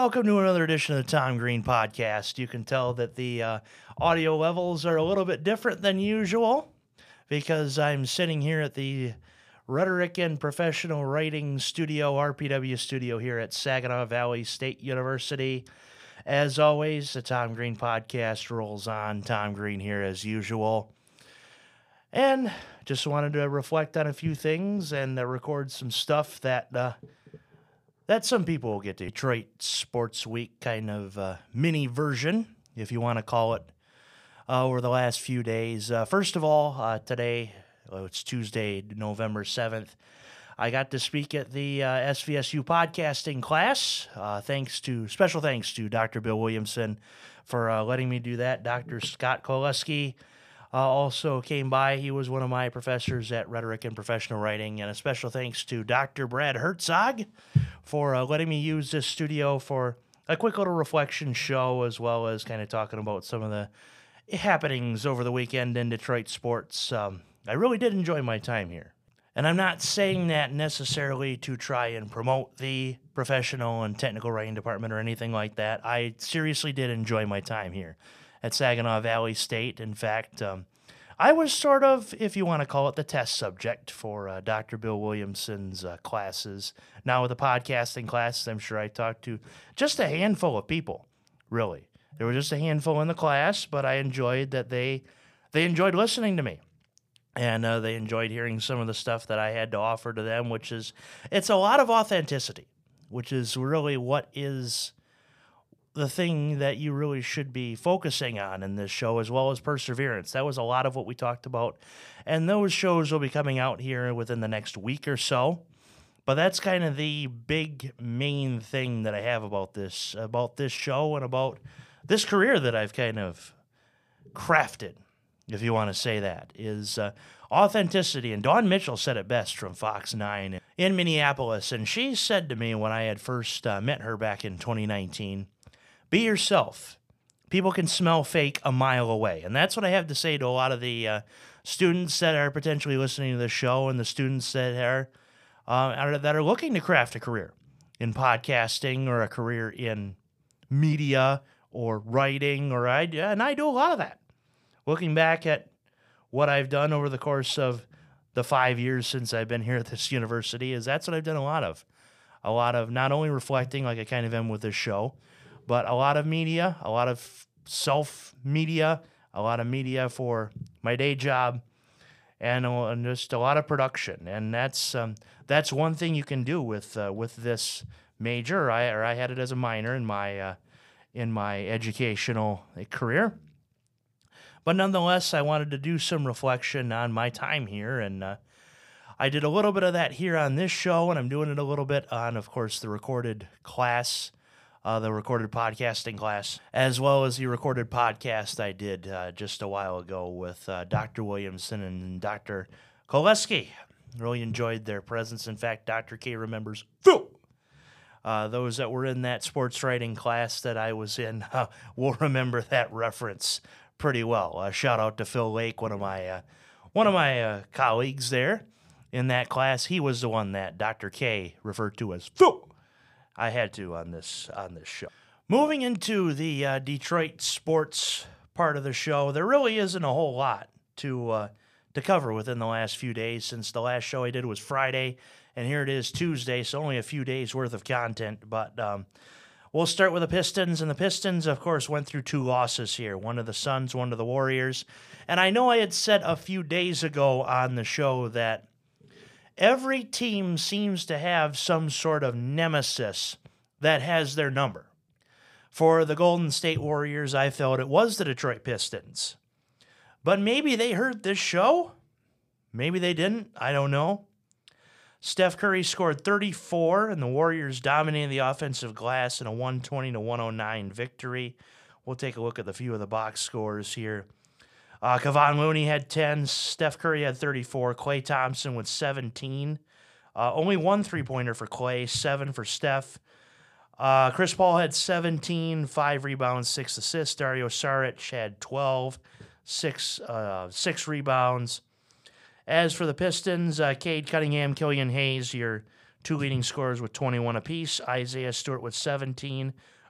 welcome to another edition of the Tom Green Podcast. You can tell that the audio levels are a little bit different than usual because I'm sitting here at the Rhetoric and Professional Writing Studio, RPW Studio here at Saginaw Valley State University. As always, the Tom Green Podcast rolls on. Tom Green here as usual. And just wanted to reflect on a few things and record some stuff that some people will get to. Detroit Sports Week kind of mini version, if you want to call it, over the last few days. First of all, today, it's Tuesday, November 7th, I got to speak at the SVSU podcasting class. Special thanks to Dr. Bill Williamson for letting me do that. Dr. Scott Koleski also came by. He was one of my professors at Rhetoric and Professional Writing. And a special thanks to Dr. Brad Herzog for letting me use this studio for a quick little reflection show, as well as kind of talking about some of the happenings over the weekend in Detroit sports. I really did enjoy my time here. And I'm not saying that necessarily to try and promote the professional and technical writing department or anything like that. I seriously did enjoy my time here at Saginaw Valley State. In fact, I was sort of, if you want to call it, the test subject for Dr. Bill Williamson's classes. Now with the podcasting classes, I'm sure I talked to just a handful of people, really. There was just a handful in the class, but I enjoyed that they enjoyed listening to me. And they enjoyed hearing some of the stuff that I had to offer to them, it's a lot of authenticity, which is really what is the thing that you really should be focusing on in this show, as well as perseverance. That was a lot of what we talked about. And those shows will be coming out here within the next week or so. But that's kind of the big main thing that I have about this show and about this career that I've kind of crafted, if you want to say that, is authenticity. And Dawn Mitchell said it best from Fox 9 in Minneapolis. And she said to me when I had first met her back in 2019, be yourself. People can smell fake a mile away. And that's what I have to say to a lot of the students that are potentially listening to the show and the students that are looking to craft a career in podcasting or a career in media or writing. And I do a lot of that. Looking back at what I've done over the course of the 5 years since I've been here at this university, that's what I've done a lot of. A lot of not only reflecting like I kind of am with this show, but a lot of media, a lot of self-media, a lot of media for my day job, and just a lot of production. And that's one thing you can do with this major. I had it as a minor in my educational career. But nonetheless, I wanted to do some reflection on my time here, and I did a little bit of that here on this show, and I'm doing it a little bit on, of course, the recorded class, the recorded podcasting class, as well as the recorded podcast I did just a while ago with Dr. Williamson and Dr. Koleski. Really enjoyed their presence. In fact, Dr. K remembers Phil. Those that were in that sports writing class that I was in will remember that reference pretty well. Shout out to Phil Lake, one of my colleagues there in that class. He was the one that Dr. K referred to as Phil. I had to on this show. Moving into the Detroit sports part of the show, there really isn't a whole lot to cover within the last few days, since the last show I did was Friday, and here it is Tuesday, so only a few days worth of content. But we'll start with the Pistons, and the Pistons, of course, went through 2 losses here, one to the Suns, one to the Warriors. And I know I had said a few days ago on the show that every team seems to have some sort of nemesis that has their number. For the Golden State Warriors, I felt it was the Detroit Pistons. But maybe they heard this show. Maybe they didn't. I don't know. Steph Curry scored 34, and the Warriors dominated the offensive glass in a 120-109 victory. We'll take a look at a few of the box scores here. Kevon Looney had 10. Steph Curry had 34. Klay Thompson with 17. Only 1 3-pointer for Klay, 7 for Steph. Chris Paul had 17, 5 rebounds, 6 assists. Dario Saric had 12, 6 rebounds. As for the Pistons, Cade Cunningham, Killian Hayes, your 2 leading scorers with 21 apiece. Isaiah Stewart with 17.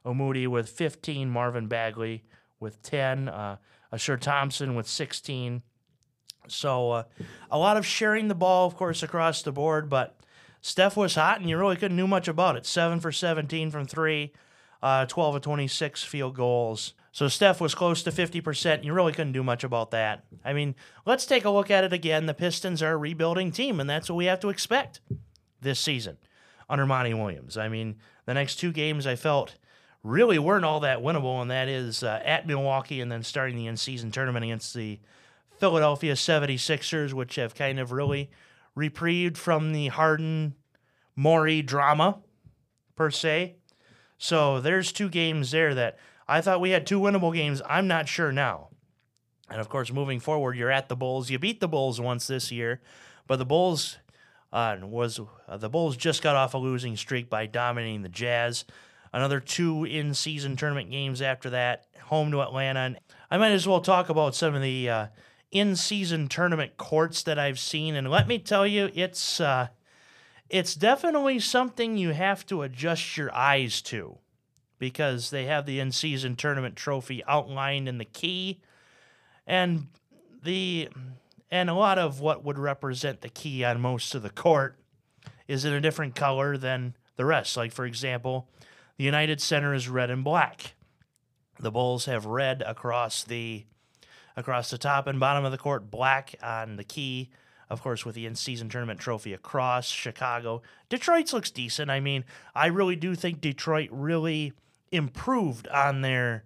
O'Moody with 15, Marvin Bagley with 10, Asher Thompson with 16. So a lot of sharing the ball, of course, across the board, but Steph was hot, and you really couldn't do much about it. 7 for 17 from 3, 12 of 26 field goals. So Steph was close to 50%, and you really couldn't do much about that. I mean, let's take a look at it again. The Pistons are a rebuilding team, and that's what we have to expect this season under Monty Williams. I mean, the next 2 games I felt really weren't all that winnable, and that is at Milwaukee and then starting the in-season tournament against the Philadelphia 76ers, which have kind of really reprieved from the Harden-Morey drama, per se. So there's 2 games there that I thought we had 2 winnable games. I'm not sure now. And, of course, moving forward, you're at the Bulls. You beat the Bulls once this year, but the Bulls just got off a losing streak by dominating the Jazz. Another 2 in-season tournament games after that, home to Atlanta. And I might as well talk about some of the in-season tournament courts that I've seen. And let me tell you, it's definitely something you have to adjust your eyes to, because they have the in-season tournament trophy outlined in the key, and a lot of what would represent the key on most of the court is in a different color than the rest. Like, for example, the United Center is red and black. The Bulls have red across the top and bottom of the court, black on the key, of course, with the in-season tournament trophy across. Chicago. Detroit's looks decent. I mean, I really do think Detroit really improved on their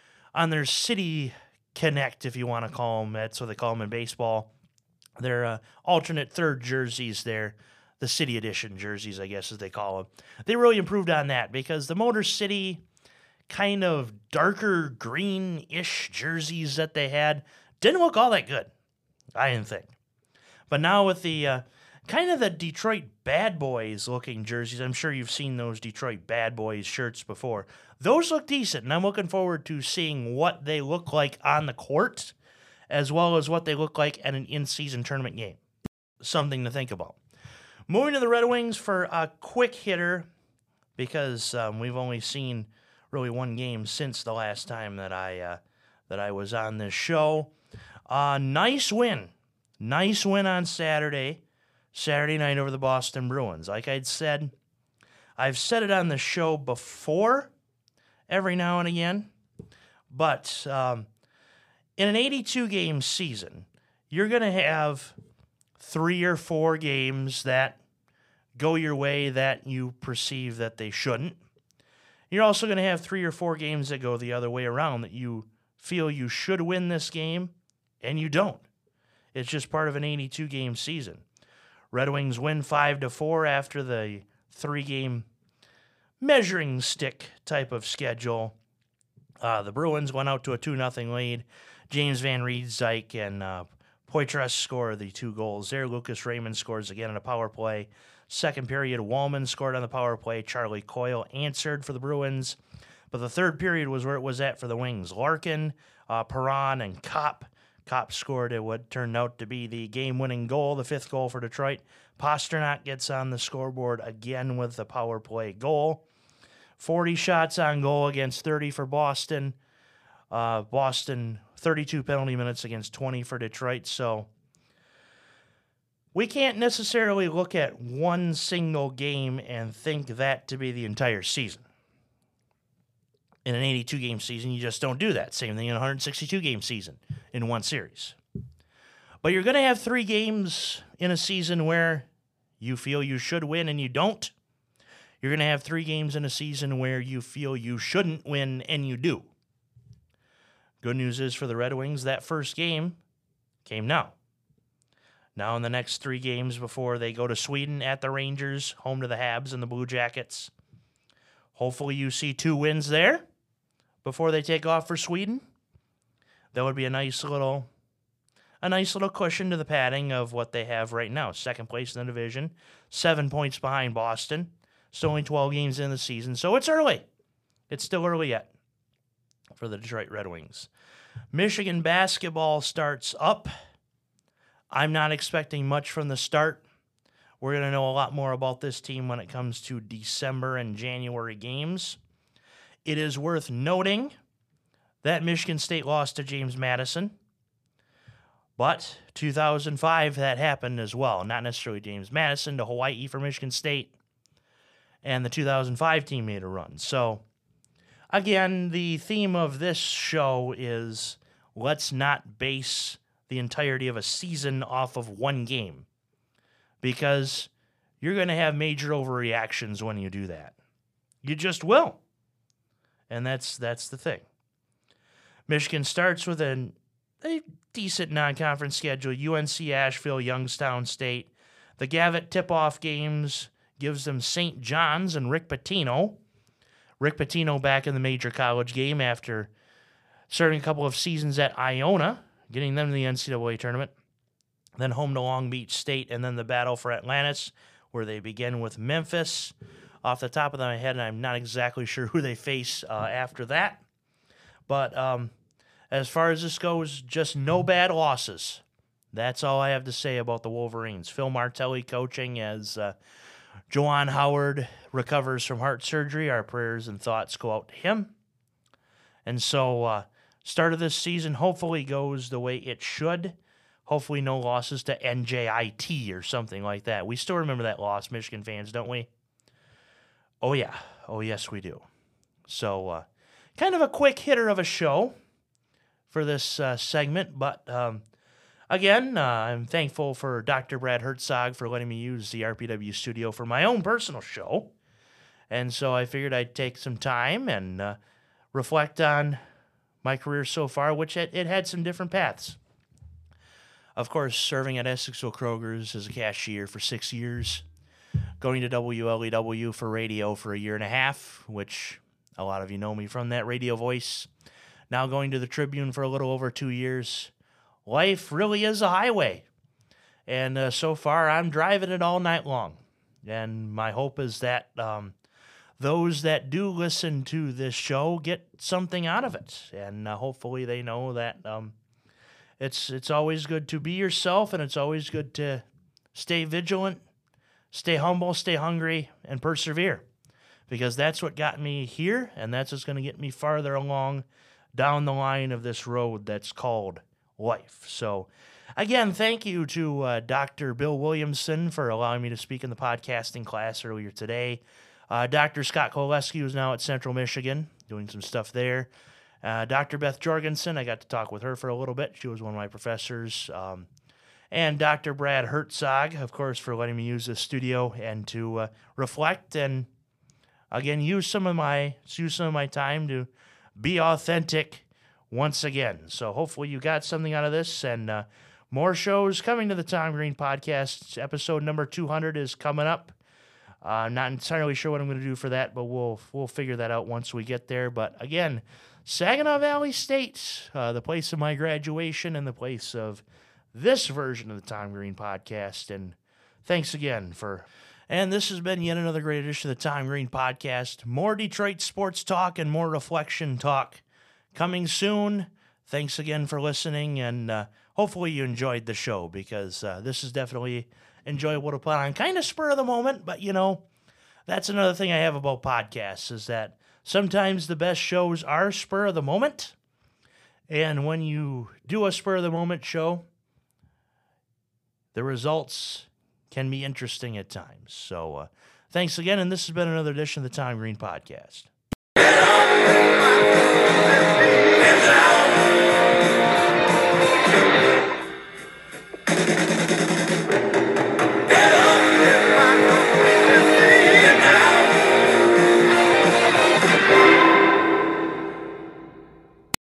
City Connect, if you want to call them. That's what they call them in baseball. Their alternate third jerseys there, the City Edition jerseys, I guess, as they call them. They really improved on that, because the Motor City kind of darker green-ish jerseys that they had didn't look all that good, I didn't think. But now with the kind of the Detroit Bad Boys looking jerseys, I'm sure you've seen those Detroit Bad Boys shirts before. Those look decent, and I'm looking forward to seeing what they look like on the court, as well as what they look like at an in-season tournament game. Something to think about. Moving to the Red Wings for a quick hitter, because we've only seen really 1 game since the last time that I was on this show. Nice win on Saturday night over the Boston Bruins. Like I've said it on the show before, every now and again, but in an 82-game season, you're going to have 3 or 4 games that go your way that you perceive that they shouldn't. You're also going to have 3 or 4 games that go the other way around, that you feel you should win this game, and you don't. It's just part of an 82-game season. Red Wings win 5-4 after the 3-game measuring stick type of schedule. The Bruins went out to a 2-0 lead. James Van Riemsdyk and Poitras score the 2 goals there. Lucas Raymond scores again on a power play. Second period, Wallman scored on the power play. Charlie Coyle answered for the Bruins. But the third period was where it was at for the Wings. Larkin, Perron, and Kopp. Kopp scored at what turned out to be the game-winning goal, the 5th goal for Detroit. Pasternak gets on the scoreboard again with the power play goal. 40 shots on goal against 30 for Boston. Boston, 32 penalty minutes against 20 for Detroit. So we can't necessarily look at one single game and think that to be the entire season. In an 82-game season, you just don't do that. Same thing in a 162-game season in one series. But you're going to have 3 games in a season where you feel you should win and you don't. You're going to have 3 games in a season where you feel you shouldn't win and you do. Good news is for the Red Wings, that first game came now. Now in the next 3 games before they go to Sweden at the Rangers, home to the Habs and the Blue Jackets. Hopefully you see 2 wins there before they take off for Sweden. That would be a nice little cushion to the padding of what they have right now. Second place in the division, 7 points behind Boston. Still only 12 games in the season, so it's early. It's still early yet for the Detroit Red Wings. Michigan basketball starts up. I'm not expecting much from the start. We're going to know a lot more about this team when it comes to December and January games. it is worth noting that Michigan State lost to James Madison. But 2005, that happened as well. Not necessarily James Madison, to Hawaii for Michigan State. And the 2005 team made a run. So, again, the theme of this show is let's not base the entirety of a season off of one game. Because you're going to have major overreactions when you do that. You just will. And that's the thing. Michigan starts with a decent non-conference schedule. UNC Asheville, Youngstown State. The Gavitt tip-off games gives them St. John's and Rick Pitino. Rick Pitino back in the major college game after starting a couple of seasons at Iona, getting them to the NCAA tournament. Then home to Long Beach State, and then the battle for Atlantis, where they begin with Memphis. Off the top of my head, I'm not exactly sure who they face after that. But as far as this goes, just no bad losses. That's all I have to say about the Wolverines. Phil Martelli coaching as Juwan Howard recovers from heart surgery. Our prayers and thoughts go out to him. And so start of this season hopefully goes the way it should. Hopefully no losses to NJIT or something like that. We still remember that loss, Michigan fans, don't we? Oh, yeah. Oh, yes, we do. So kind of a quick hitter of a show for this segment. But again, I'm thankful for Dr. Brad Herzog for letting me use the RPW studio for my own personal show. And so I figured I'd take some time and reflect on my career so far, which it had some different paths. Of course, serving at Essexville Kroger's as a cashier for 6 years, going to WLEW for radio for a year and a half, which a lot of you know me from that radio voice. Now going to the Tribune for a little over 2 years. Life really is a highway. And so far, I'm driving it all night long. And my hope is that those that do listen to this show get something out of it. And hopefully they know that it's always good to be yourself, and it's always good to stay vigilant, stay humble, stay hungry, and persevere. Because that's what got me here, and that's what's going to get me farther along down the line of this road that's called life. So, again, thank you to Dr. Bill Williamson for allowing me to speak in the podcasting class earlier today. Dr. Scott Koleski, who's now at Central Michigan, doing some stuff there. Dr. Beth Jorgensen, I got to talk with her for a little bit. She was one of my professors. And Dr. Brad Herzog, of course, for letting me use this studio and to reflect and, again, use some of my time to be authentic once again. So hopefully you got something out of this, and more shows coming to the Tom Green Podcast. Episode number 200 is coming up. I'm not entirely sure what I'm going to do for that, but we'll figure that out once we get there. But again, Saginaw Valley State, the place of my graduation and the place of this version of the Tom Green Podcast. And thanks again and this has been yet another great edition of the Tom Green Podcast. More Detroit sports talk and more reflection talk coming soon. Thanks again for listening, and hopefully you enjoyed the show, because this is definitely enjoyable to put on. Kind of spur of the moment, but that's another thing I have about podcasts, is that sometimes the best shows are spur of the moment. And when you do a spur of the moment show, the results can be interesting at times. So thanks again, and this has been another edition of the Tom Green Podcast. Get up,